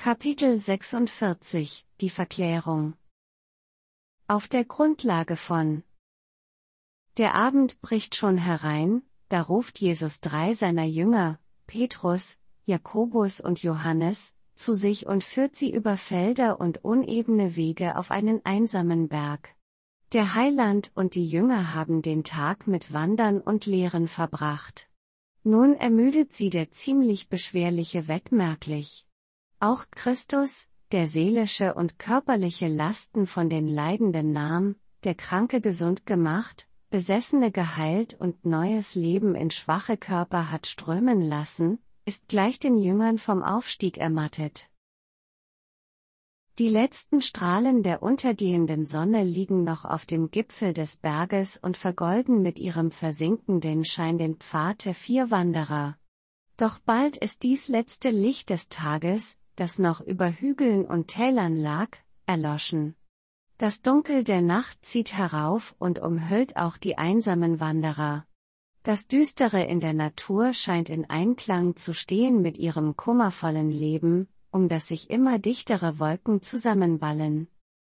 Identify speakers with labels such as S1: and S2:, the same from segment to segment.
S1: Kapitel 46 – Die Verklärung. Auf der Grundlage von Der Abend bricht schon herein, da ruft Jesus 3 seiner Jünger, Petrus, Jakobus und Johannes, zu sich und führt sie über Felder und unebene Wege auf einen einsamen Berg. Der Heiland und die Jünger haben den Tag mit Wandern und Lehren verbracht. Nun ermüdet sie der ziemlich beschwerliche Weg merklich. Auch Christus, der seelische und körperliche Lasten von den Leidenden nahm, der Kranke gesund gemacht, Besessene geheilt und neues Leben in schwache Körper hat strömen lassen, ist gleich den Jüngern vom Aufstieg ermattet. Die letzten Strahlen der untergehenden Sonne liegen noch auf dem Gipfel des Berges und vergolden mit ihrem versinkenden Schein den Pfad der 4 Wanderer. Doch bald ist dies letzte Licht des Tages, das noch über Hügeln und Tälern lag, erloschen. Das Dunkel der Nacht zieht herauf und umhüllt auch die einsamen Wanderer. Das Düstere in der Natur scheint in Einklang zu stehen mit ihrem kummervollen Leben, um das sich immer dichtere Wolken zusammenballen.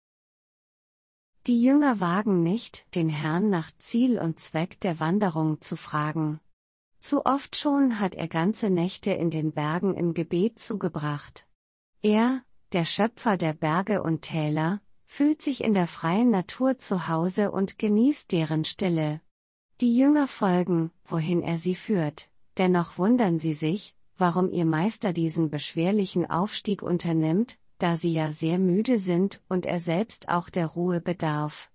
S1: Die Jünger wagen nicht, den Herrn nach Ziel und Zweck der Wanderung zu fragen. Zu oft schon hat er ganze Nächte in den Bergen im Gebet zugebracht. Er, der Schöpfer der Berge und Täler, fühlt sich in der freien Natur zu Hause und genießt deren Stille. Die Jünger folgen, wohin er sie führt, dennoch wundern sie sich, warum ihr Meister diesen beschwerlichen Aufstieg unternimmt, da sie ja sehr müde sind und er selbst auch der Ruhe bedarf.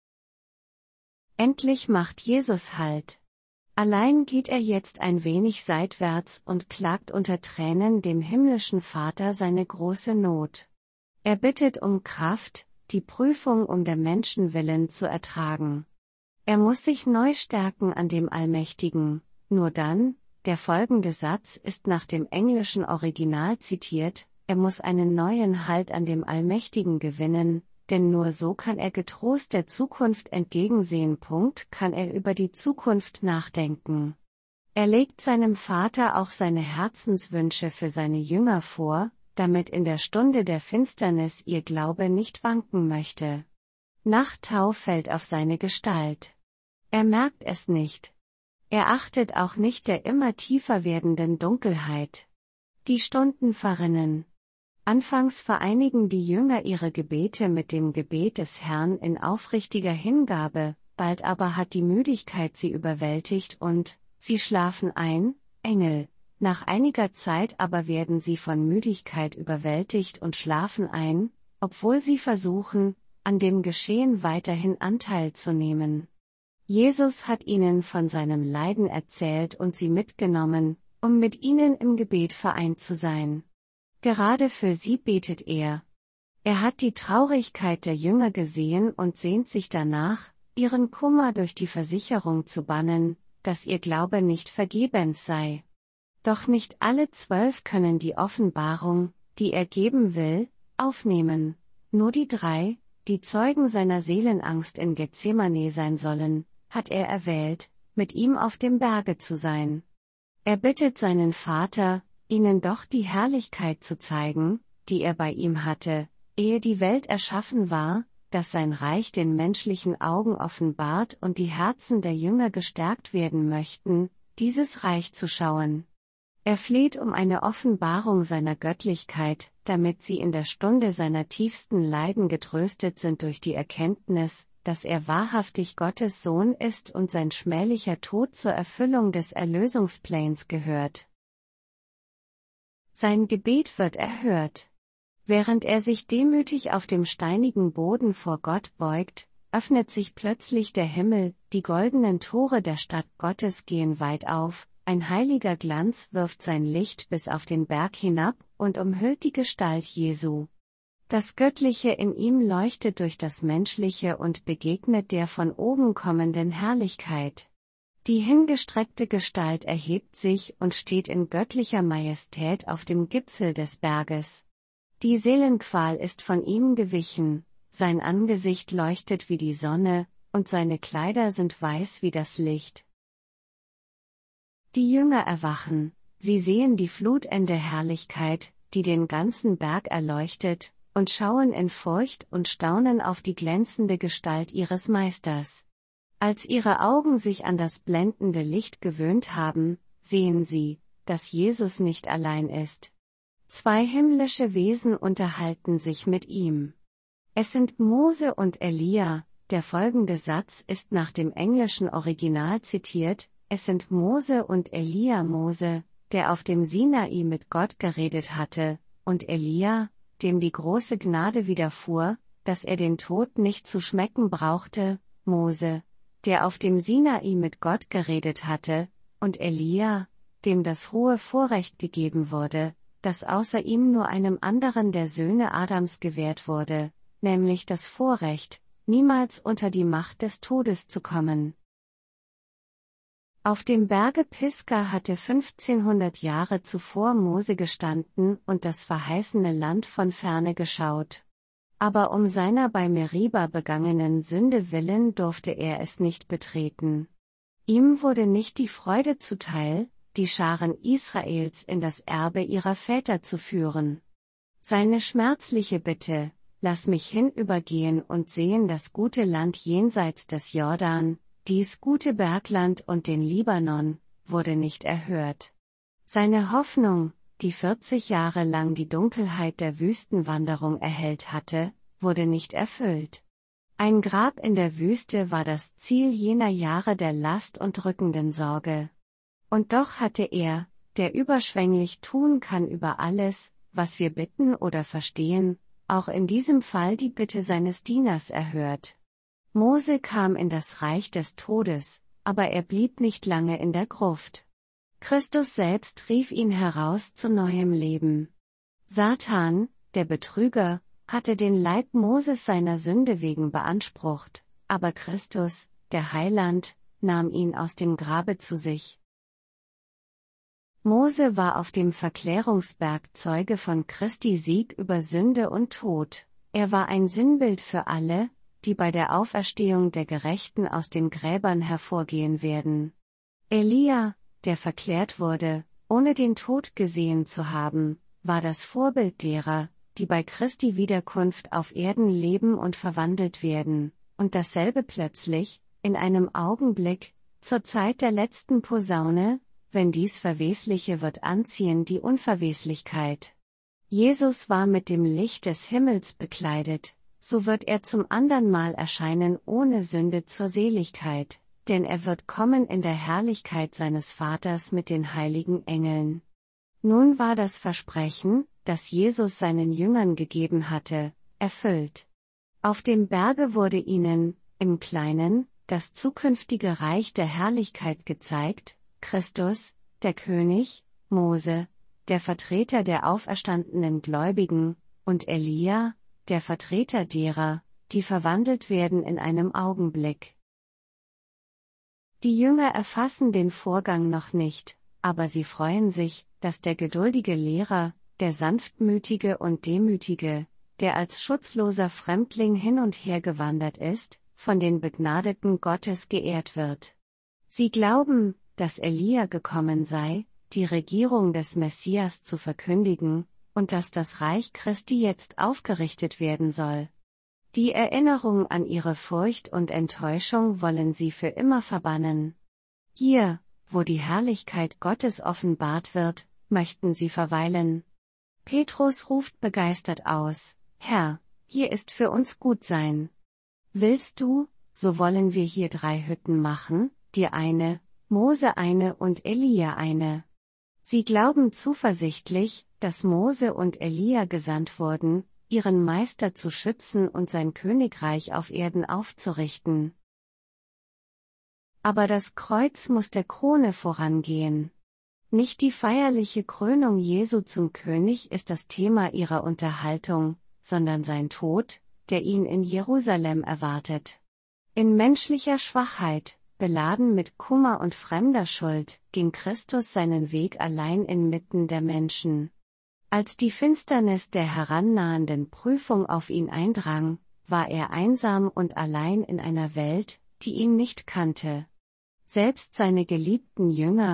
S1: Endlich macht Jesus Halt. Allein geht er jetzt ein wenig seitwärts und klagt unter Tränen dem himmlischen Vater seine große Not. Er bittet um Kraft, die Prüfung um der Menschen willen zu ertragen. Er muss sich neu stärken an dem Allmächtigen, nur dann, der folgende Satz ist nach dem englischen Original zitiert, er muss einen neuen Halt an dem Allmächtigen gewinnen, denn nur so kann er getrost der Zukunft entgegensehen. Kann er über die Zukunft nachdenken. Er legt seinem Vater auch seine Herzenswünsche für seine Jünger vor, damit in der Stunde der Finsternis ihr Glaube nicht wanken möchte. Nachttau fällt auf seine Gestalt. Er merkt es nicht. Er achtet auch nicht der immer tiefer werdenden Dunkelheit. Die Stunden verrinnen. Anfangs vereinigen die Jünger ihre Gebete mit dem Gebet des Herrn in aufrichtiger Hingabe, bald aber hat die Müdigkeit sie überwältigt und, sie schlafen ein, Engel. Nach einiger Zeit aber werden sie von Müdigkeit überwältigt und schlafen ein, obwohl sie versuchen, an dem Geschehen weiterhin Anteil zu nehmen. Jesus hat ihnen von seinem Leiden erzählt und sie mitgenommen, um mit ihnen im Gebet vereint zu sein. Gerade für sie betet er. Er hat die Traurigkeit der Jünger gesehen und sehnt sich danach, ihren Kummer durch die Versicherung zu bannen, dass ihr Glaube nicht vergebens sei. Doch nicht alle 12 können die Offenbarung, die er geben will, aufnehmen. Nur die 3, die Zeugen seiner Seelenangst in Gethsemane sein sollen, hat er erwählt, mit ihm auf dem Berge zu sein. Er bittet seinen Vater, ihnen doch die Herrlichkeit zu zeigen, die er bei ihm hatte, ehe die Welt erschaffen war, dass sein Reich den menschlichen Augen offenbart und die Herzen der Jünger gestärkt werden möchten, dieses Reich zu schauen. Er fleht um eine Offenbarung seiner Göttlichkeit, damit sie in der Stunde seiner tiefsten Leiden getröstet sind durch die Erkenntnis, dass er wahrhaftig Gottes Sohn ist und sein schmählicher Tod zur Erfüllung des Erlösungsplans gehört. Sein Gebet wird erhört. Während er sich demütig auf dem steinigen Boden vor Gott beugt, öffnet sich plötzlich der Himmel, die goldenen Tore der Stadt Gottes gehen weit auf, ein heiliger Glanz wirft sein Licht bis auf den Berg hinab und umhüllt die Gestalt Jesu. Das Göttliche in ihm leuchtet durch das Menschliche und begegnet der von oben kommenden Herrlichkeit. Die hingestreckte Gestalt erhebt sich und steht in göttlicher Majestät auf dem Gipfel des Berges. Die Seelenqual ist von ihm gewichen, sein Angesicht leuchtet wie die Sonne, und seine Kleider sind weiß wie das Licht. Die Jünger erwachen, sie sehen die flutende Herrlichkeit, die den ganzen Berg erleuchtet, und schauen in Furcht und Staunen auf die glänzende Gestalt ihres Meisters. Als ihre Augen sich an das blendende Licht gewöhnt haben, sehen sie, dass Jesus nicht allein ist. 2 himmlische Wesen unterhalten sich mit ihm. Es sind Mose und Elia. Der folgende Satz ist nach dem englischen Original zitiert: Es sind Mose und Elia. Mose, der auf dem Sinai mit Gott geredet hatte, und Elia, dem die große Gnade widerfuhr, dass er den Tod nicht zu schmecken brauchte. Mose, der auf dem Sinai mit Gott geredet hatte, und Elia, dem das hohe Vorrecht gegeben wurde, das außer ihm nur einem anderen der Söhne Adams gewährt wurde, nämlich das Vorrecht, niemals unter die Macht des Todes zu kommen. Auf dem Berge Pisgah hatte 1500 Jahre zuvor Mose gestanden und das verheißene Land von ferne geschaut. Aber um seiner bei Meriba begangenen Sünde willen durfte er es nicht betreten. Ihm wurde nicht die Freude zuteil, die Scharen Israels in das Erbe ihrer Väter zu führen. Seine schmerzliche Bitte: Lass mich hinübergehen und sehen das gute Land jenseits des Jordan, dies gute Bergland und den Libanon, wurde nicht erhört. Seine Hoffnung, die 40 Jahre lang die Dunkelheit der Wüstenwanderung erhellt hatte, wurde nicht erfüllt. Ein Grab in der Wüste war das Ziel jener Jahre der Last und drückenden Sorge. Und doch hatte er, der überschwänglich tun kann über alles, was wir bitten oder verstehen, auch in diesem Fall die Bitte seines Dieners erhört. Mose kam in das Reich des Todes, aber er blieb nicht lange in der Gruft. Christus selbst rief ihn heraus zu neuem Leben. Satan, der Betrüger, hatte den Leib Moses seiner Sünde wegen beansprucht, aber Christus, der Heiland, nahm ihn aus dem Grabe zu sich. Mose war auf dem Verklärungsberg Zeuge von Christi Sieg über Sünde und Tod. Er war ein Sinnbild für alle, die bei der Auferstehung der Gerechten aus den Gräbern hervorgehen werden. Elia, der verklärt wurde, ohne den Tod gesehen zu haben, war das Vorbild derer, die bei Christi Wiederkunft auf Erden leben und verwandelt werden, und dasselbe plötzlich, in einem Augenblick, zur Zeit der letzten Posaune, wenn dies Verwesliche wird anziehen die Unverweslichkeit. Jesus war mit dem Licht des Himmels bekleidet, so wird er zum andern Mal erscheinen ohne Sünde zur Seligkeit, denn er wird kommen in der Herrlichkeit seines Vaters mit den heiligen Engeln. Nun war das Versprechen, das Jesus seinen Jüngern gegeben hatte, erfüllt. Auf dem Berge wurde ihnen, im Kleinen, das zukünftige Reich der Herrlichkeit gezeigt: Christus, der König, Mose, der Vertreter der auferstandenen Gläubigen, und Elia, der Vertreter derer, die verwandelt werden in einem Augenblick. Die Jünger erfassen den Vorgang noch nicht, aber sie freuen sich, dass der geduldige Lehrer, der sanftmütige und demütige, der als schutzloser Fremdling hin und her gewandert ist, von den Begnadeten Gottes geehrt wird. Sie glauben, dass Elia gekommen sei, die Regierung des Messias zu verkündigen, und dass das Reich Christi jetzt aufgerichtet werden soll. Die Erinnerung an ihre Furcht und Enttäuschung wollen sie für immer verbannen. Hier, wo die Herrlichkeit Gottes offenbart wird, möchten sie verweilen. Petrus ruft begeistert aus: Herr, hier ist für uns Gutsein. Willst du, so wollen wir hier 3 Hütten machen, dir eine, Mose eine und Elia eine. Sie glauben zuversichtlich, dass Mose und Elia gesandt wurden, ihren Meister zu schützen und sein Königreich auf Erden aufzurichten. Aber das Kreuz muss der Krone vorangehen. Nicht die feierliche Krönung Jesu zum König ist das Thema ihrer Unterhaltung, sondern sein Tod, der ihn in Jerusalem erwartet. In menschlicher Schwachheit, beladen mit Kummer und fremder Schuld, ging Christus seinen Weg allein inmitten der Menschen. Als die Finsternis der herannahenden Prüfung auf ihn eindrang, war er einsam und allein in einer Welt, die ihn nicht kannte. Selbst seine geliebten Jünger,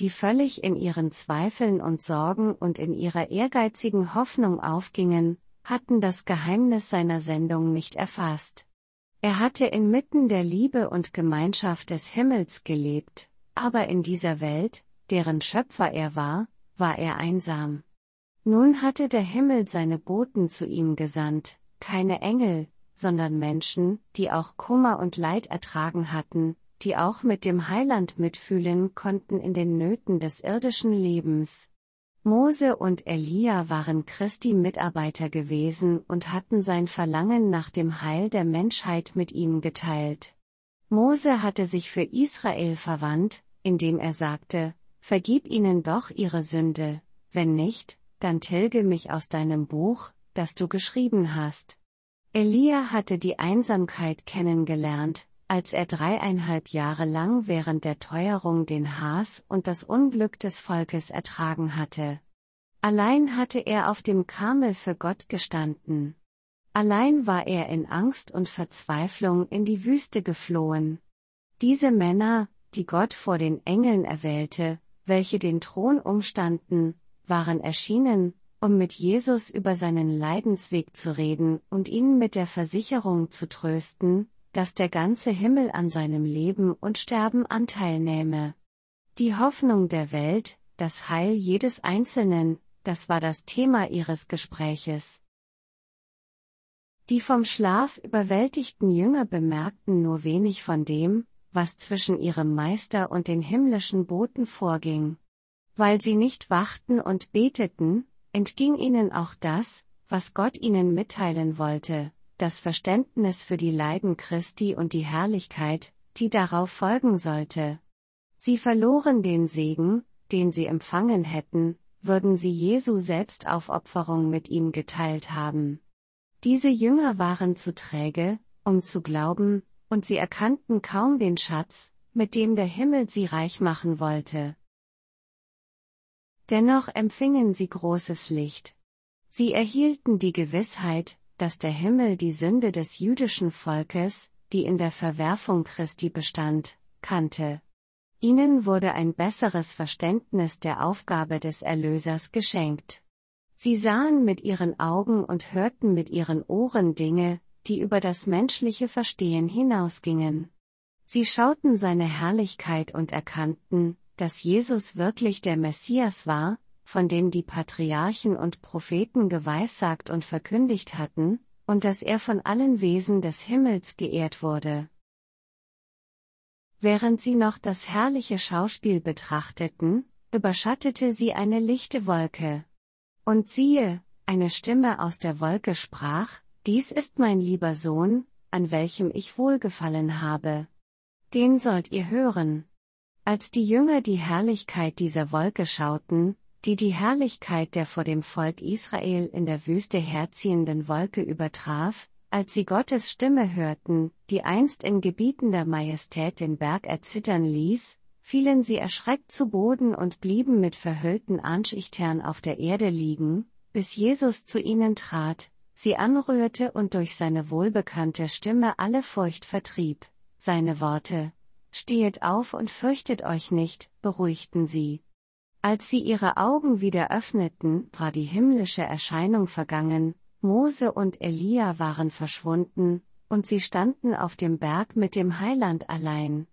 S1: die völlig in ihren Zweifeln und Sorgen und in ihrer ehrgeizigen Hoffnung aufgingen, hatten das Geheimnis seiner Sendung nicht erfasst. Er hatte inmitten der Liebe und Gemeinschaft des Himmels gelebt, aber in dieser Welt, deren Schöpfer er war er einsam. Nun hatte der Himmel seine Boten zu ihm gesandt, keine Engel, sondern Menschen, die auch Kummer und Leid ertragen hatten, die auch mit dem Heiland mitfühlen konnten in den Nöten des irdischen Lebens. Mose und Elia waren Christi Mitarbeiter gewesen und hatten sein Verlangen nach dem Heil der Menschheit mit ihm geteilt. Mose hatte sich für Israel verwandt, indem er sagte: Vergib ihnen doch ihre Sünde, wenn nicht, dann tilge mich aus deinem Buch, das du geschrieben hast. Elia hatte die Einsamkeit kennengelernt, als er 3,5 Jahre lang während der Teuerung den Hass und das Unglück des Volkes ertragen hatte. Allein hatte er auf dem Karmel für Gott gestanden. Allein war er in Angst und Verzweiflung in die Wüste geflohen. Diese Männer, die Gott vor den Engeln erwählte, welche den Thron umstanden, waren erschienen, um mit Jesus über seinen Leidensweg zu reden und ihn mit der Versicherung zu trösten, dass der ganze Himmel an seinem Leben und Sterben Anteil nähme. Die Hoffnung der Welt, das Heil jedes Einzelnen, das war das Thema ihres Gespräches. Die vom Schlaf überwältigten Jünger bemerkten nur wenig von dem, was zwischen ihrem Meister und den himmlischen Boten vorging. Weil sie nicht wachten und beteten, entging ihnen auch das, was Gott ihnen mitteilen wollte, das Verständnis für die Leiden Christi und die Herrlichkeit, die darauf folgen sollte. Sie verloren den Segen, den sie empfangen hätten, würden sie Jesu Selbstaufopferung mit ihm geteilt haben. Diese Jünger waren zu träge, um zu glauben, und sie erkannten kaum den Schatz, mit dem der Himmel sie reich machen wollte. Dennoch empfingen sie großes Licht. Sie erhielten die Gewissheit, dass der Himmel die Sünde des jüdischen Volkes, die in der Verwerfung Christi bestand, kannte. Ihnen wurde ein besseres Verständnis der Aufgabe des Erlösers geschenkt. Sie sahen mit ihren Augen und hörten mit ihren Ohren Dinge, die über das menschliche Verstehen hinausgingen. Sie schauten seine Herrlichkeit und erkannten, dass Jesus wirklich der Messias war, von dem die Patriarchen und Propheten geweissagt und verkündigt hatten, und dass er von allen Wesen des Himmels geehrt wurde. Während sie noch das herrliche Schauspiel betrachteten, überschattete sie eine lichte Wolke. Und siehe, eine Stimme aus der Wolke sprach: Dies ist mein lieber Sohn, an welchem ich Wohlgefallen habe. Den sollt ihr hören. Als die Jünger die Herrlichkeit dieser Wolke schauten, die Herrlichkeit der vor dem Volk Israel in der Wüste herziehenden Wolke übertraf, als sie Gottes Stimme hörten, die einst in gebietender Majestät den Berg erzittern ließ, fielen sie erschreckt zu Boden und blieben mit verhüllten Anschichtern auf der Erde liegen, bis Jesus zu ihnen trat, sie anrührte und durch seine wohlbekannte Stimme alle Furcht vertrieb. Seine Worte: Stehet auf und fürchtet euch nicht, beruhigten sie. Als sie ihre Augen wieder öffneten, war die himmlische Erscheinung vergangen, Mose und Elia waren verschwunden, und sie standen auf dem Berg mit dem Heiland allein.